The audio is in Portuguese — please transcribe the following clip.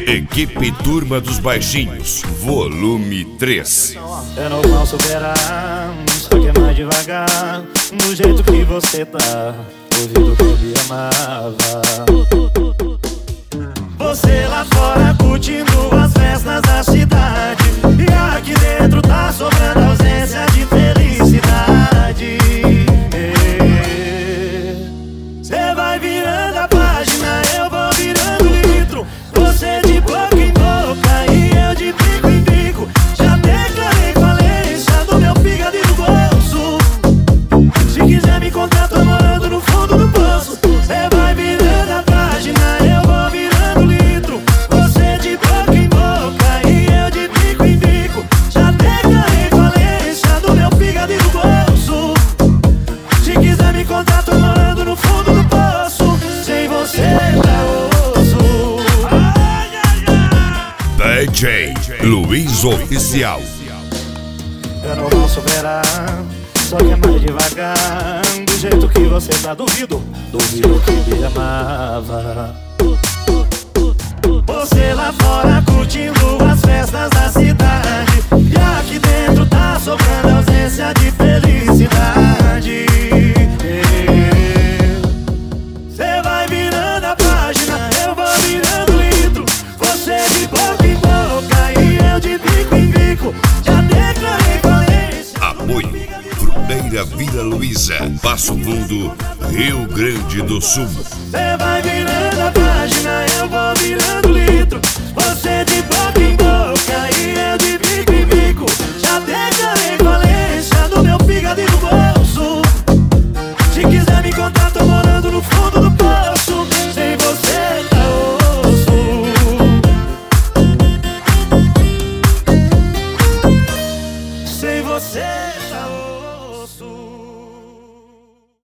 Equipe Turma dos Baixinhos, volume 3. Eu não posso superar, só que é mais devagar. Do jeito que você tá, duvido que eu me amava. Você lá fora curtindo as festas da cidade, e aqui dentro tá sobrando ausência de felicidade. Cê vai virando a página, eu vou virando litro. Você de boca em boca e eu de bico em bico. Já declarei falência do meu fígado e do bolso. Se quiser me contar, tô morando no fundo do poço. Cê vai virando a página, eu vou virando litro. Você de boca em boca e eu de bico em bico. Já declarei falência do meu fígado e do bolso. Se quiser me contar, tô morando no fundo do poço. Sem você tá osso. DJ Luiz Oficial. Eu não vou superar, só que é mais devagar. Do jeito que você tá, duvido que me amava. Você lá fora curtindo as festas da cidade, e aqui dentro tá sobrando ausência de felicidade. Cê vai virando a página, eu vou virando litro. Você de boca em boca e eu de bico em bico. Já declarei falência. Apoio Fruteira Vila Luísa, Passo Fundo, Rio Grande do Sul. Cê vai virando a página, eu vou virando litro. Você de boca em boca e eu de bico em bico. Já declarei falência do meu fígado e do bolso. Se quiser me contar, tô morando no fundo do poço. Sem você tá osso. Sem você tá osso.